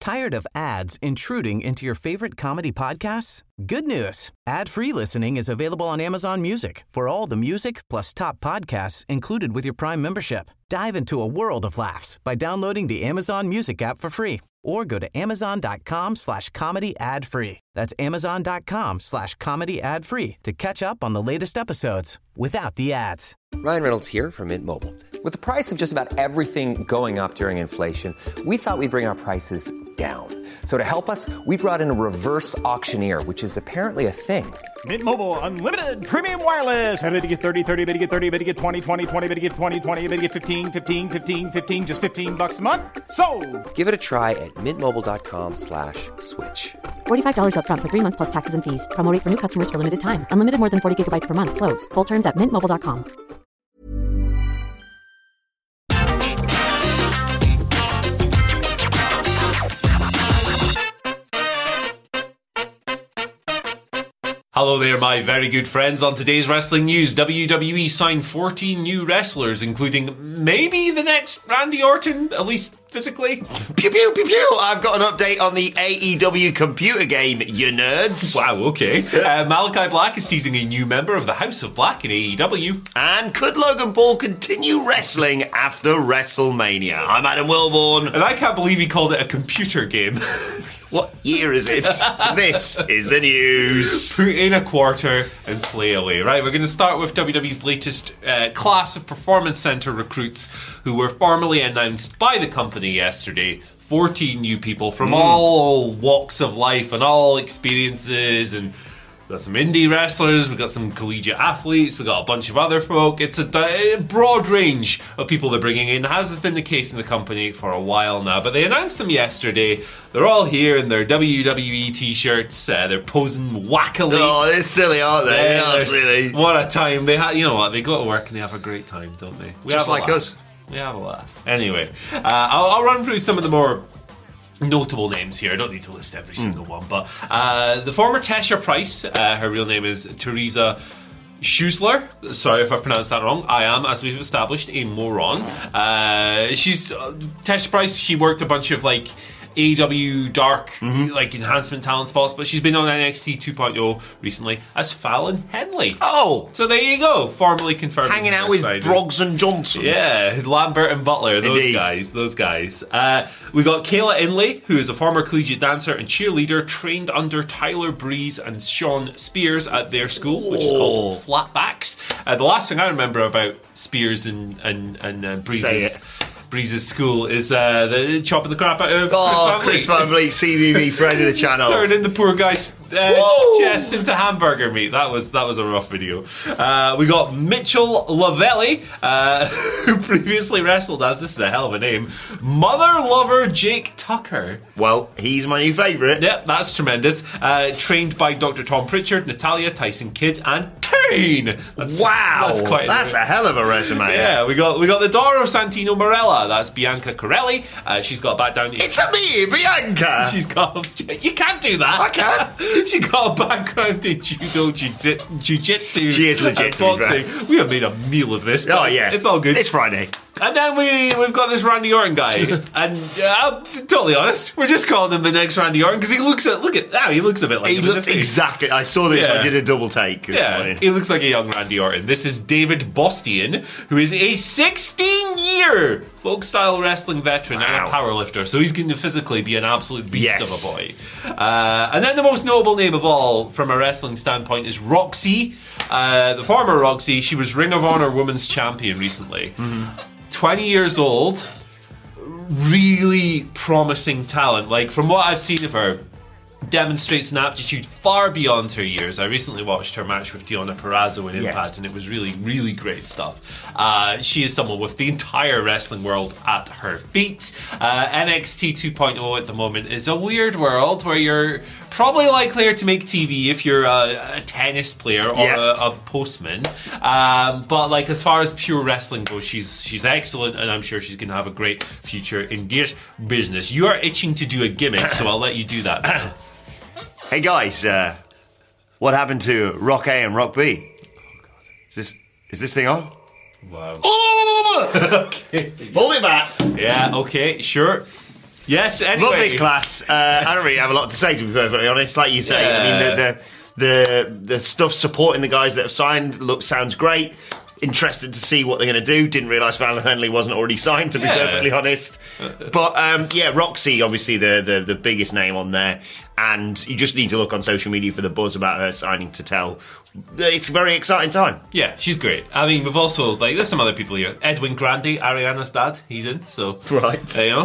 Tired of ads intruding into your favorite comedy podcasts? Good news. Ad-free listening is available on Amazon Music for all the music plus top podcasts included with your Prime membership. Dive into a world of laughs by downloading the Amazon Music app for free or go to amazon.com/comedy ad-free. That's amazon.com/comedy ad-free to catch up on the latest episodes without the ads. Ryan Reynolds here from Mint Mobile. With the price of just about everything going up during inflation, we thought we'd bring our prices down. So to help us, we brought in a reverse auctioneer, which is apparently a thing. Mint Mobile Unlimited Premium Wireless. How to get 30, 30, bit to get 30, bit to get 20, 20, 20, bit to get 20, 20, bit to get 15, 15, 15, 15, just $15 a month? Sold! Give it a try at mintmobile.com/switch. $45 up front for 3 months plus taxes and fees. Promo rate for new customers for limited time. Unlimited more than 40 gigabytes per month. Slows full terms at mintmobile.com. Hello there, my very good friends. On today's wrestling news, WWE signed 14 new wrestlers, including maybe the next Randy Orton, at least physically. Pew, pew, pew, pew. I've got an update on the AEW computer game, you nerds. Wow, okay. Malachi Black is teasing a new member of the House of Black in AEW. And could Logan Paul continue wrestling after WrestleMania? I'm Adam Wilborn. And I can't believe he called it a computer game. What year is it? This is the news. Put in a quarter and play away. Right, we're going to start with WWE's latest class of Performance Center recruits who were formally announced by the company yesterday. 14 new people from all walks of life and all experiences, and we've got some indie wrestlers, we've got some collegiate athletes, we've got a bunch of other folk. It's a broad range of people they're bringing in, as has been the case in the company for a while now. But they announced them yesterday. They're all here in their WWE t-shirts. They're posing wackily. Oh, they're silly, aren't they? They're silly. What a time. You know what? They go to work and they have a great time, don't they? Just like us. We have a laugh. Anyway, I'll run through some of the more notable names here. I don't need to list every single one, but the former Tesha Price, her real name is Teresa Schusler. Sorry if I've pronounced that wrong. I am, as we've established, a moron. She's Tesha Price. She worked a bunch of AEW dark enhancement talent spots, but she's been on NXT 2.0 recently as Fallon Henley. Oh, so there you go, formally confirmed. Hanging out with Broggs and Johnson. Yeah, Lambert and Butler, those Indeed. guys. We got Kayla Inley, who is a former collegiate dancer and cheerleader, trained under Tyler Breeze and Sean Spears at their school, which is called Flatbacks. The last thing I remember about Spears and Breeze's school is the chopping the crap out of Chris Van Vliet, CBB friend of the channel. Turning the poor guy's chest into hamburger meat. That was a rough video. We got Mitchell Lavelli, who previously wrestled as, this is a hell of a name, Mother Lover Jake Tucker. Well, he's my new favourite. Yep, that's tremendous. Trained by Dr. Tom Pritchard, Natalia, Tyson Kidd, and Kane. That's a hell of a resume. Yeah, we got the daughter of Santino Marella. That's Bianca Corelli. She's got a background. It's a me, Bianca. You can't do that. I can. She's got a background in judo, jiu-jitsu. She is legit, and boxing. We have made a meal of this. Oh yeah, it's all good. It's Friday. And then we've got this Randy Orton guy, and I'm totally honest, we're just calling him the next Randy Orton because he looks a bit like he looked exactly. I saw this. I did a double take this morning. He looks like a young Randy Orton. This is David Bostian, who is a 16-year folk style wrestling veteran and a powerlifter, so he's going to physically be an absolute beast of a boy. And then the most notable name of all from a wrestling standpoint is Roxy, the former Roxy. She was Ring of Honor Women's Champion recently. 20 years old, really promising talent. From what I've seen of her, demonstrates an aptitude far beyond her years. I recently watched her match with Deonna Purrazzo in Impact, and it was really, really great stuff. She is someone with the entire wrestling world at her feet. NXT 2.0 at the moment is a weird world where you're probably likelier to make TV if you're a tennis player or a postman. But as far as pure wrestling goes, she's excellent, and I'm sure she's going to have a great future in this business. You are itching to do a gimmick, so I'll let you do that. Hey guys, what happened to Rock A and Rock B? Is this thing on? Wow. Okay. Hold it back. Yeah, okay, sure. Yes, anyway. Love this class. I don't really have a lot to say, to be perfectly honest. Like you say, I mean, the stuff supporting the guys that have signed sounds great. Interested to see what they're going to do. Didn't realise Val Henley wasn't already signed, to be perfectly honest. But Roxy, obviously the biggest name on there, and you just need to look on social media for the buzz about her signing to tell. It's a very exciting time. Yeah, she's great. I mean, we've also there's some other people here. Edwin Grandi, Ariana's dad, he's in. So right,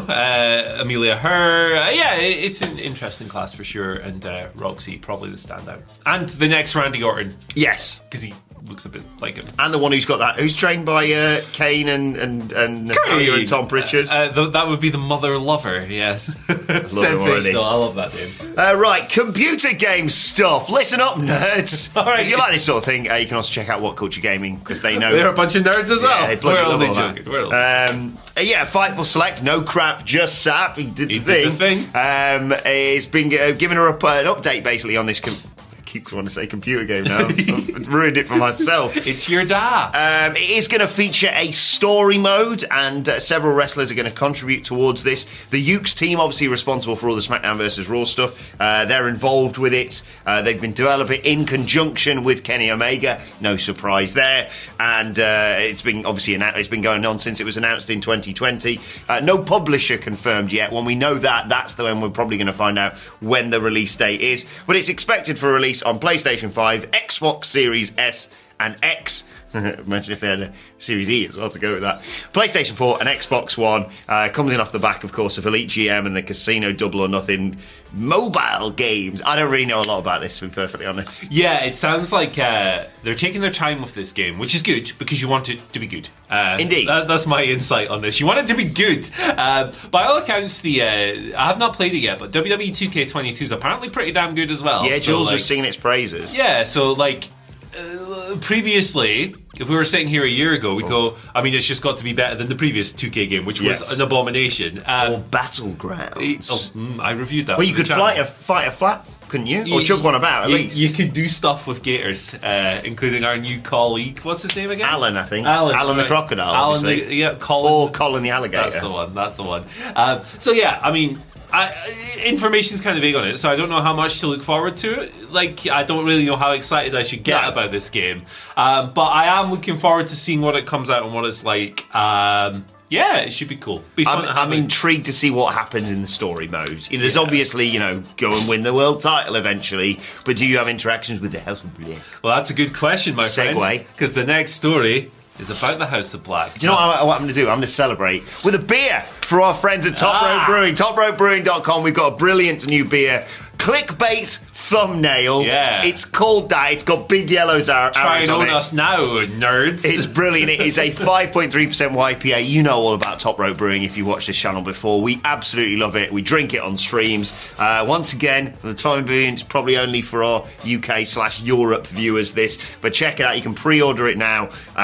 Amelia Her. It's an interesting class for sure. And Roxy probably the standout. And the next Randy Orton. Yes, because he looks a bit like him. And the one who's trained by Kane and Natalia and Tom Pritchard. That would be the mother lover, yes. Sensational, I love that name. Right, computer game stuff. Listen up, nerds. All right. If you like this sort of thing, you can also check out What Culture Gaming, because they know... They're a bunch of nerds as well. Yeah, they bloody love all joking. that. Fightful Select, no crap, just sap. He did the thing. It's been giving her an update, basically, on this... I keep trying to say computer game now. I've ruined it for myself. It's your dad. It is going to feature a story mode, and several wrestlers are going to contribute towards this. The Ukes team, obviously responsible for all the SmackDown vs. Raw stuff, they're involved with it. They've been developing in conjunction with Kenny Omega. No surprise there. And it's been obviously it's been going on since it was announced in 2020. No publisher confirmed yet. When we know that's the when we're probably going to find out when the release date is. But it's expected for release on PlayStation 5, Xbox Series S and X. Imagine if they had a Series E as well to go with that. PlayStation 4 and Xbox One. Comes in off the back, of course, of Elite GM and the Casino Double or Nothing mobile games. I don't really know a lot about this, to be perfectly honest. Yeah, it sounds like they're taking their time with this game, which is good, because you want it to be good. Indeed. That's my insight on this. You want it to be good. By all accounts, I have not played it yet, but WWE 2K22 is apparently pretty damn good as well. Yeah, Jules was singing its praises. Yeah, so previously, if we were sitting here a year ago, we'd go, I mean, it's just got to be better than the previous 2K game, which was an abomination. Or Battlegrounds. I reviewed that. Well, you could fight a flat, couldn't you? Or chuck one about, at least. You could do stuff with gators, including our new colleague. What's his name again? Alan, I think. Alan the crocodile, obviously. Colin. Or Colin the alligator. That's the one. I mean... information's kind of vague on it, so I don't know how much to look forward to. I don't really know how excited I should get about this game. But I am looking forward to seeing what it comes out and what it's like. It should be cool. Be fun. I'm intrigued to see what happens in the story mode. There's obviously, go and win the world title eventually, but do you have interactions with the House of Black? Well, that's a good question, my friend. Segue. Because the next story is about the House of Black. Do you know what I'm going to do? I'm going to celebrate with a beer for our friends at Top Rope Brewing. TopRopeBrewing.com. We've got a brilliant new beer. Clickbait thumbnail. Yeah. It's called that. It's got big yellows arrows on it. Try and own us now, nerds. It's brilliant. It is a 5.3% YPA. You know all about Top Rope Brewing if you watched this channel before. We absolutely love it. We drink it on streams. Once again, for the time being, it's probably only for our UK/Europe viewers, this. But check it out. You can pre-order it now.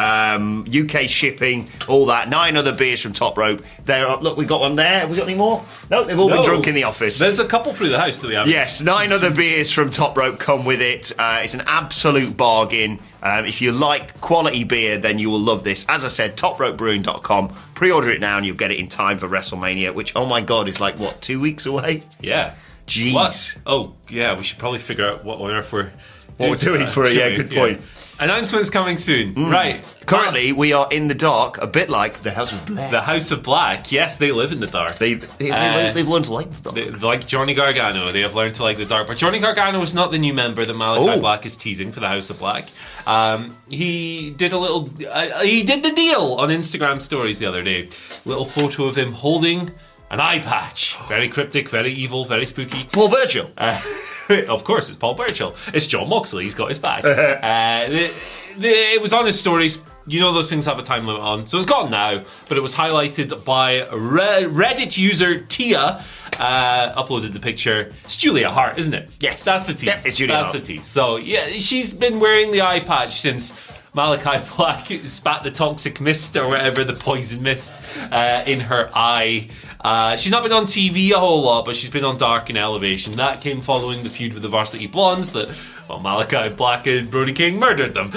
UK shipping, all that. 9 other beers from Top Rope. Look, we got one there. Have we got any more? No, they've all been drunk in the office. There's a couple through the house that we have. Yes, 9 other beers from Top Rope come with it. It's an absolute bargain. If you like quality beer, then you will love this. As I said, topropebrewing.com. Pre-order it now and you'll get it in time for WrestleMania, which, oh my God, is 2 weeks away? Yeah. Jeez. What? Oh, yeah, we should probably figure out what on earth we're doing for it. Yeah, good point. Announcements coming soon. Right. Currently, we are in the dark, a bit like the House of Black. The House of Black, yes, they live in the dark. They've learned to like the dark. Like Johnny Gargano, they have learned to like the dark. But Johnny Gargano is not the new member that Malachi Black is teasing for the House of Black. He did he did the deal on Instagram stories the other day. Little photo of him holding an eye patch. Very cryptic, very evil, very spooky. Paul Burchill. Of course, it's Paul Burchill. It's John Moxley. He's got his back. It was on his stories. You know those things have a time limit on. So it's gone now. But it was highlighted by Reddit user Tia. Uploaded the picture. It's Julia Hart, isn't it? Yes. That's the tease. Yeah, it's Julia Hart. That's the tease. So, yeah, she's been wearing the eye patch since Malachi Black spat the toxic mist or whatever, the poison mist, in her eye. She's not been on TV a whole lot, but she's been on Dark and Elevation. That came following the feud with the Varsity Blondes that, well, Malachi Black and Brody King murdered them.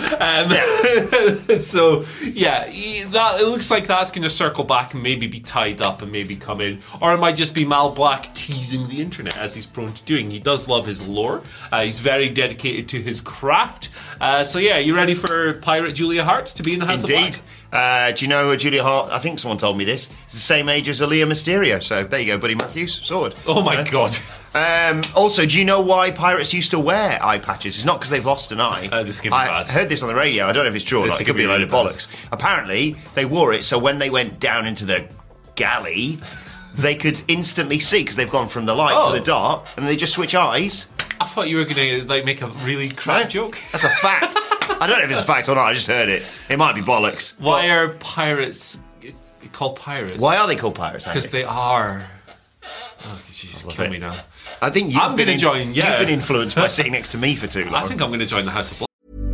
So, yeah, it looks like that's going to circle back and maybe be tied up and maybe come in. Or it might just be Mal Black teasing the internet, as he's prone to doing. He does love his lore. He's very dedicated to his craft. So, yeah, you ready for Pirate Julia Hart to be in the House of Black? Indeed. Do you know Julia Hart? I think someone told me this. It's the same age as Aaliyah Mysterio. So there you go, Buddy Matthews. Sword. Oh my God. Also, do you know why pirates used to wear eye patches? It's not because they've lost an eye. This can be bad. I heard this on the radio. I don't know if it's true or not. It could be a load of bollocks. Apparently, they wore it so when they went down into the galley, they could instantly see because they've gone from the light to the dark, and they just switch eyes. I thought you were going to make a really crap joke. That's a fact. I don't know if it's a fact or not. I just heard it. It might be bollocks. Why are pirates called pirates? Why are they called pirates? Because they are. Oh, Jesus, kill me now. I think I'm going to join. Yeah, you've been influenced by sitting next to me for too long. I think I'm going to join the House of Black.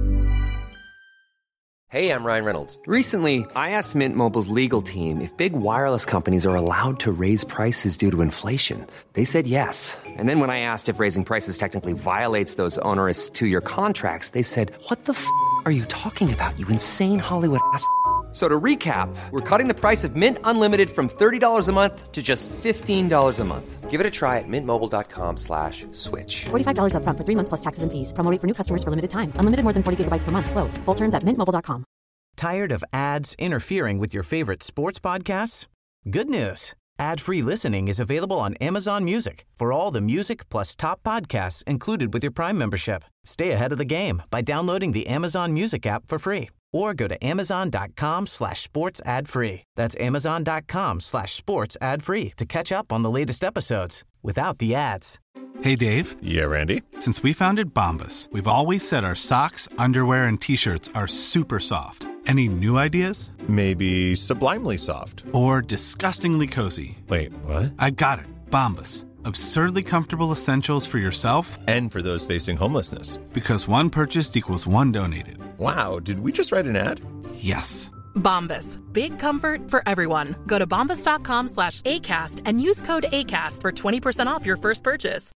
Hey, I'm Ryan Reynolds. Recently, I asked Mint Mobile's legal team if big wireless companies are allowed to raise prices due to inflation. They said yes. And then when I asked if raising prices technically violates those onerous 2-year contracts, they said, "What the f*** are you talking about, you insane Hollywood ass?" So to recap, we're cutting the price of Mint Unlimited from $30 a month to just $15 a month. Give it a try at mintmobile.com/switch. $45 up front for 3 months plus taxes and fees. Promo rate for new customers for limited time. Unlimited more than 40 gigabytes per month. Slows full terms at mintmobile.com. Tired of ads interfering with your favorite sports podcasts? Good news. Ad-free listening is available on Amazon Music for all the music plus top podcasts included with your Prime membership. Stay ahead of the game by downloading the Amazon Music app for free or go to amazon.com/sports ad free. That's amazon.com/sports ad free to catch up on the latest episodes without the ads. Hey, Dave. Yeah, Randy. Since we founded Bombas, we've always said our socks, underwear, and T-shirts are super soft. Any new ideas? Maybe sublimely soft. Or disgustingly cozy. Wait, what? I got it. Bombas. Absurdly comfortable essentials for yourself and for those facing homelessness. Because one purchased equals one donated. Wow, did we just write an ad? Yes. Bombas. Big comfort for everyone. Go to bombas.com/ACAST and use code ACAST for 20% off your first purchase.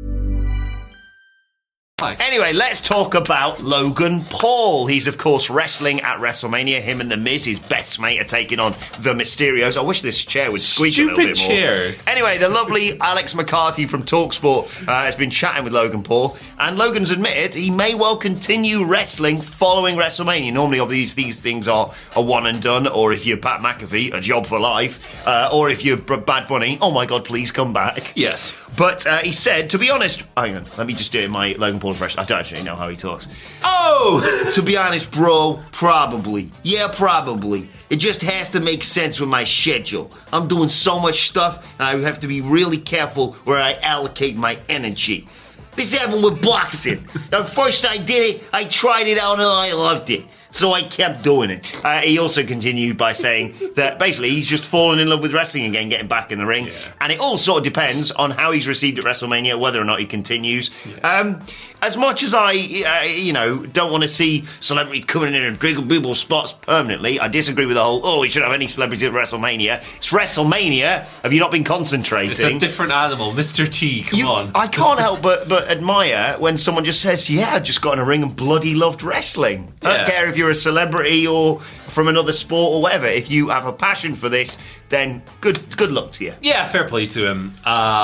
Anyway, let's talk about Logan Paul. He's, of course, wrestling at WrestleMania. Him and The Miz, his best mate, are taking on the Mysterios. I wish this chair would squeak a little bit more. Chair. Anyway, the lovely Alex McCarthy from TalkSport has been chatting with Logan Paul, and Logan's admitted he may well continue wrestling following WrestleMania. Normally, obviously, these things are a one and done, or if you're Pat McAfee, a job for life, or if you're Bad Bunny, oh my God, please come back. Yes. But he said, to be honest, hang on, let me just do it in my Logan Paul impression. I don't actually know how he talks. Oh, to be honest, bro, probably. Yeah, probably. It just has to make sense with my schedule. I'm doing so much stuff, and I have to be really careful where I allocate my energy. This happened with boxing. The first I did it, I tried it out and I loved it. So I kept doing it. He also continued by saying that basically he's just fallen in love with wrestling again, getting back in the ring. Yeah. And it all sort of depends on how he's received at WrestleMania, whether or not he continues. Yeah. As much as I, don't want to see celebrities coming in and taking people's spots permanently, I disagree with the whole, we shouldn't have any celebrities at WrestleMania. It's WrestleMania. Have you not been concentrating? It's a different animal. Mr. T, come on. I can't help but admire when someone just says, I just got in a ring and bloody loved wrestling. Yeah. I don't care if you're a celebrity or from another sport or whatever. If you have a passion for this, then good luck to you. Yeah, fair play to him.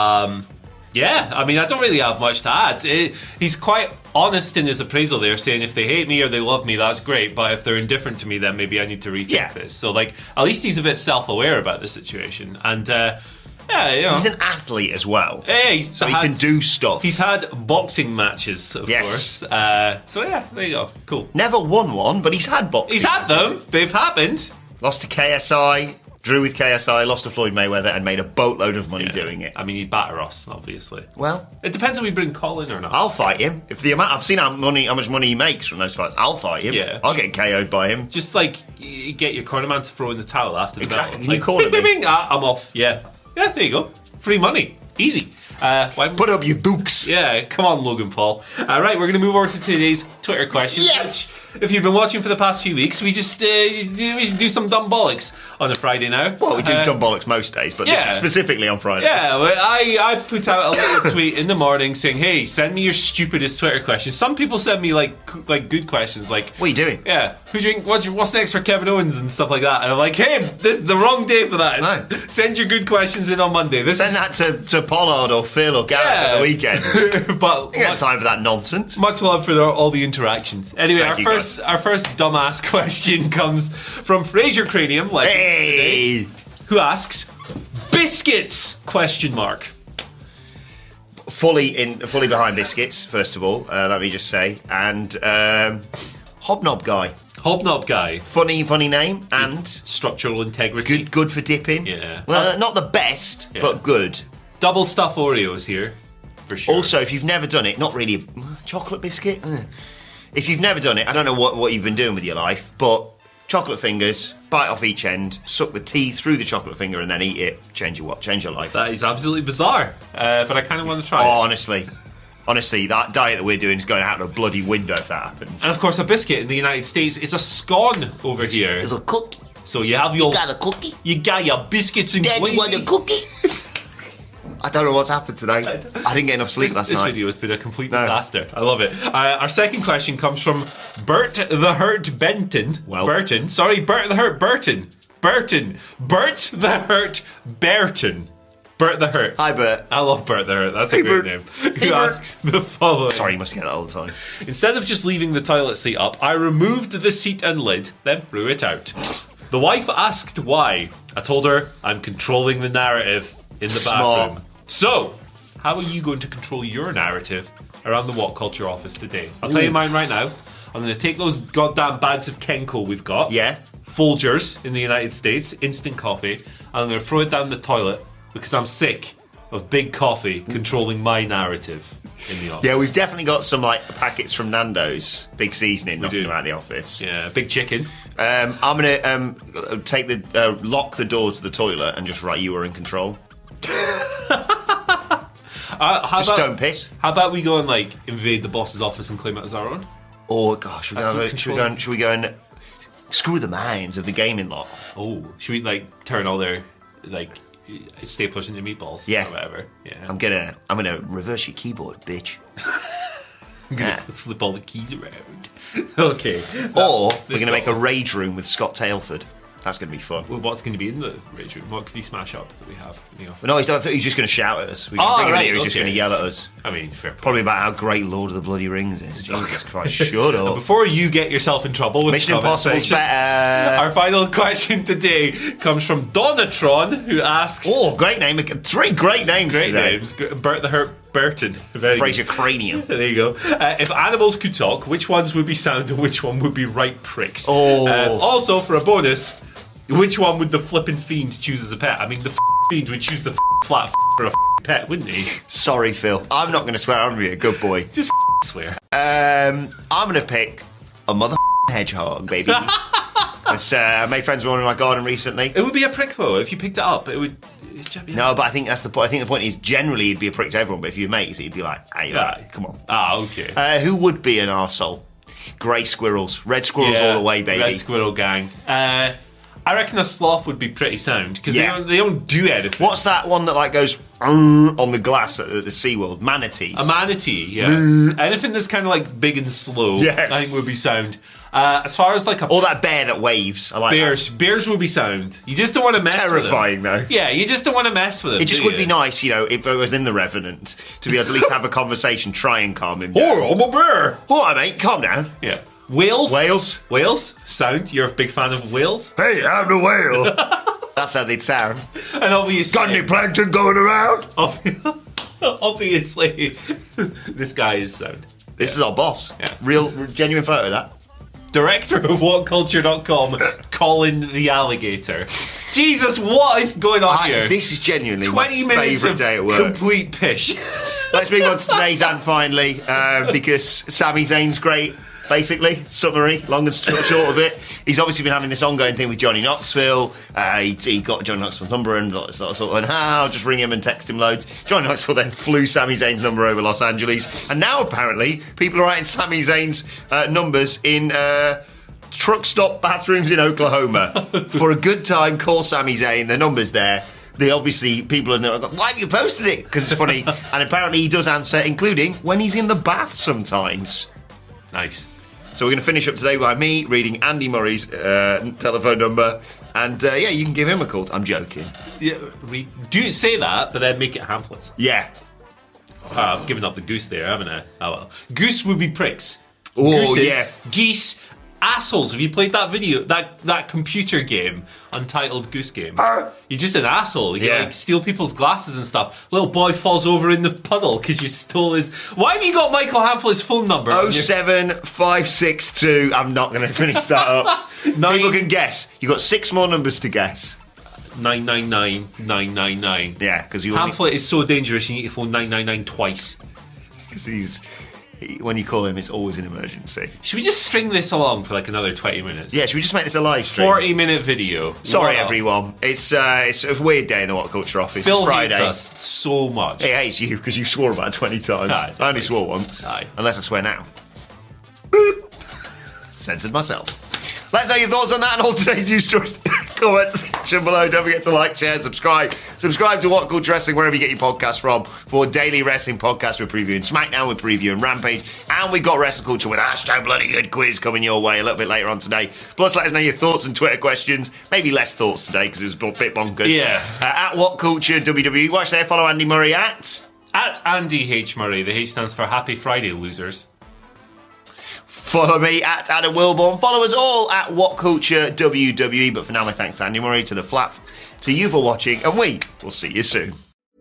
I mean, I don't really have much to add. He's quite honest in his appraisal there, saying if they hate me or they love me, that's great, but if they're indifferent to me, then maybe I need to rethink this. So, at least he's a bit self-aware about the situation. And, he's an athlete as well. Yeah, he can do stuff. He's had boxing matches, of course. There you go. Cool. Never won one, but he's had boxing. He's had them. They've happened. Lost to KSI, drew with KSI, lost to Floyd Mayweather, and made a boatload of money doing it. I mean, he'd batter us, obviously. Well, it depends if we bring Colin or not. I'll fight him. If the amount I've seen how much money he makes from those fights, I'll fight him. Yeah. I'll get KO'd by him. Just you get your cornerman to throw in the towel after the battle. Can you corner me? I'm off. Yeah, there you go. Free money. Easy. Put up your dukes. Yeah, come on, Logan Paul. Right, we're going to move over to today's Twitter questions. Yes. if you've been watching for the past few weeks, we just do some dumb bollocks on a Friday now. Well, we do dumb bollocks most days, but this is specifically on Friday. Yeah, well, I put out a little tweet in the morning saying, "Hey, send me your stupidest Twitter questions." Some people send me like good questions, like, "What are you doing?" Yeah, what's next for Kevin Owens and stuff like that. And I'm like, "Hey, this is the wrong day for that. No. Send your good questions in on Monday." Send that to Pollard or Phil or Gareth at the weekend. But you got time for that nonsense. Much love for all the interactions. Anyway, our first dumbass question comes from Fraser Cranium, today, who asks, "Biscuits?" ? Fully behind biscuits. First of all, let me just say, and Hobnob Guy. Hobnob Guy. Funny name and structural integrity. Good for dipping. Yeah. Well, not the best, but good. Double stuff Oreos here, for sure. Also, if you've never done it, not really a chocolate biscuit. If you've never done it, I don't know what you've been doing with your life, but chocolate fingers, bite off each end, suck the tea through the chocolate finger, and then eat it. Change your life. That is absolutely bizarre, but I kind of want to try it. Honestly, that diet that we're doing is going out of a bloody window if that happens. And of course, a biscuit in the United States is a scone over here. It's a cookie. So you have your... You got a cookie? You got your biscuits and Dad, gravy. you want a cookie? I don't know what's happened today. I didn't get enough sleep last night. This video has been a complete disaster. I love it. Our second question comes from Bert the Hurt Benton. Bert the Hurt Burton. Bert the Hurt Burton. Bert the Hurt. Hi, Bert. I love Bert the Hurt. That's a great name. Who asks the following. Sorry, you must get that all the time. Instead of just leaving the toilet seat up, I removed the seat and lid, then threw it out. The wife asked why. I told her I'm controlling the narrative in the bathroom. So, how are you going to control your narrative around the What Culture office today? I'll tell you mine right now. I'm going to take those goddamn bags of Kenco we've got. Yeah. Folgers in the United States, instant coffee. And I'm going to throw it down the toilet because I'm sick of Big Coffee controlling my narrative in the office. Yeah, we've definitely got some packets from Nando's, Big Seasoning, knocking them out of the office. Yeah, Big Chicken. I'm going to lock the door to the toilet and just write you are in control. Don't piss. How about we go and invade the boss's office and claim it as our own? Oh gosh, should we go and screw the minds of the gaming lot? Oh, should we turn all their staplers into meatballs? Yeah, or whatever. Yeah, I'm gonna reverse your keyboard, bitch. I'm gonna flip all the keys around. Okay. Or we're gonna make a rage room with Scott Tailford. That's going to be fun. Well, what's going to be in the rage room? What could he smash up that we have in the office? No, I thought he was just going to shout at us. We can bring him in here, he's just going to yell at us. I mean, fair play. Probably about how great Lord of the Bloody Rings is. Jesus Christ, shut up. Before you get yourself in trouble with Mission Impossible's better. Our final question today comes from Donatron, who asks... Oh, great name. 3 great names Great today. names. Bert the Hurt Burton. Fraser Cranium. There you go. If animals could talk, which ones would be sound and which one would be right pricks? Oh. Also, for a bonus... Which one would the flippin' fiend choose as a pet? I mean, the fiend would choose the flat for a pet, wouldn't he? Sorry, Phil. I'm not going to swear. I'm going to be a good boy. Just swear. I'm going to pick a mother hedgehog, baby. I made friends with one in my garden recently. It would be a prick, though. If you picked it up, it would... No, but I think that's the point. I think the point is generally it'd be a prick to everyone, but if you're mates, it'd be like, hey, come on. Ah, okay. Who would be an arsehole? Grey squirrels. Red squirrels all the way, baby. Red squirrel gang. I reckon a sloth would be pretty sound because they don't do anything. What's that one that goes on the glass at the SeaWorld? Manatees. A manatee, yeah. Anything that's kind of big and slow, yes. I think would be sound. As far as or that bear that waves. I like bears. That. Bears would be sound. You just don't want to mess with them. Terrifying though. Yeah, you just don't want to mess with them. It just would be nice, if I was in The Revenant, to be able to at least have a conversation, try and calm him down. Oh, I'm a bear. All right, mate, calm down. Yeah. Whales? Whales? Sound? You're a big fan of whales? Hey, I'm the whale. That's how they'd sound. And obviously... Got any plankton going around? Obviously, this guy is sound. This is our boss. Yeah. Real, genuine photo of that. Director of WhatCulture.com, Colin the Alligator. Jesus, what is going on here? This is genuinely 20 my minutes favourite of day at work. Complete pish. Let's move on to today's and finally, because Sami Zayn's great. basically. Summary, long and short of it. He's obviously been having this ongoing thing with Johnny Knoxville. He got Johnny Knoxville's number and sort of went, I'll just ring him and text him loads. Johnny Knoxville then flew Sami Zayn's number over Los Angeles. And now apparently people are writing Sami Zayn's numbers in truck stop bathrooms in Oklahoma. For a good time, call Sami Zayn. The number's there. People are going, why have you posted it? Because it's funny. And apparently he does answer, including when he's in the bath sometimes. Nice. So we're going to finish up today by me reading Andy Murray's telephone number. And you can give him a call. I'm joking. Yeah, do say that, but then make it pamphlets. Yeah. I've given up the goose there, haven't I? Oh well. Goose would be pricks. Oh, Gooses, yeah. Geese, assholes. Have you played that video, that computer game, Untitled Goose Game? You're just an asshole. You like steal people's glasses and stuff. Little boy falls over in the puddle because you stole his... Why have you got Michael Hamflett's phone number? 07562. I'm not going to finish that up. People can guess. You've got 6 more numbers to guess. 999 999. Yeah, because you... Hamflett is so dangerous you need to phone 999 twice. Because when you call him, it's always an emergency. Should we just string this along for like another 20 minutes? Yeah, should we just make this a live stream? 40-minute video. Sorry, everyone. It's a weird day in the What Culture office. Bill it's Friday. hates us so much. He hates you because you swore about 20 times. I only swore once. Unless I swear now. Boop. Censored myself. Let us know your thoughts on that and all today's news stories. Comments section below. Don't forget to like, share, subscribe. Subscribe to What Culture Wrestling wherever you get your podcasts from for daily wrestling podcasts. We're previewing SmackDown, we're previewing Rampage, and we've got Wrestle Culture with #bloody-good quiz coming your way a little bit later on today. Plus, let us know your thoughts and Twitter questions. Maybe less thoughts today because it was a bit bonkers. Yeah. At What Culture WWE. Watch there. Follow Andy Murray at Andy H. Murray. The H stands for Happy Friday, losers. Follow me at Adam Wilborn. Follow us all at What Culture WWE. But for now, my thanks to Andy Murray, to the Flat, to you for watching, and we will see you soon.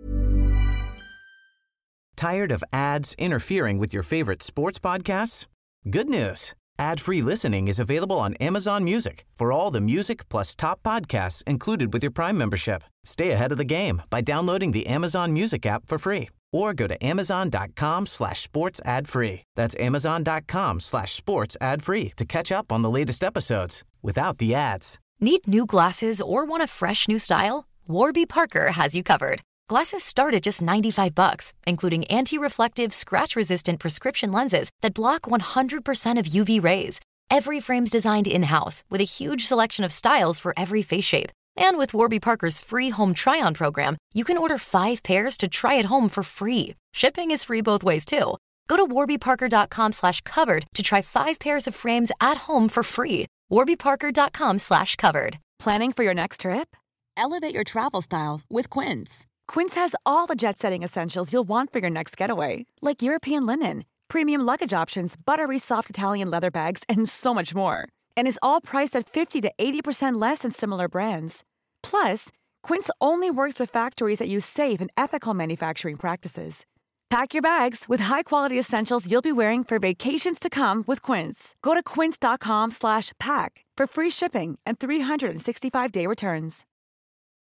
Tired of ads interfering with your favorite sports podcasts? Good news. Ad-free listening is available on Amazon Music for all the music plus top podcasts included with your Prime membership. Stay ahead of the game by downloading the Amazon Music app for free. Or go to amazon.com/sports ad free. That's amazon.com/sports ad free to catch up on the latest episodes without the ads. Need new glasses or want a fresh new style? Warby Parker has you covered. Glasses start at just $95, including anti-reflective, scratch-resistant prescription lenses that block 100% of UV rays. Every frame's designed in-house with a huge selection of styles for every face shape. And with Warby Parker's free home try-on program, you can order 5 pairs to try at home for free. Shipping is free both ways, too. Go to warbyparker.com/covered to try 5 pairs of frames at home for free. warbyparker.com/covered. Planning for your next trip? Elevate your travel style with Quince. Quince has all the jet-setting essentials you'll want for your next getaway, like European linen, premium luggage options, buttery soft Italian leather bags, and so much more. And is all priced at 50 to 80% less than similar brands. Plus, Quince only works with factories that use safe and ethical manufacturing practices. Pack your bags with high-quality essentials you'll be wearing for vacations to come with Quince. Go to quince.com/pack for free shipping and 365-day returns.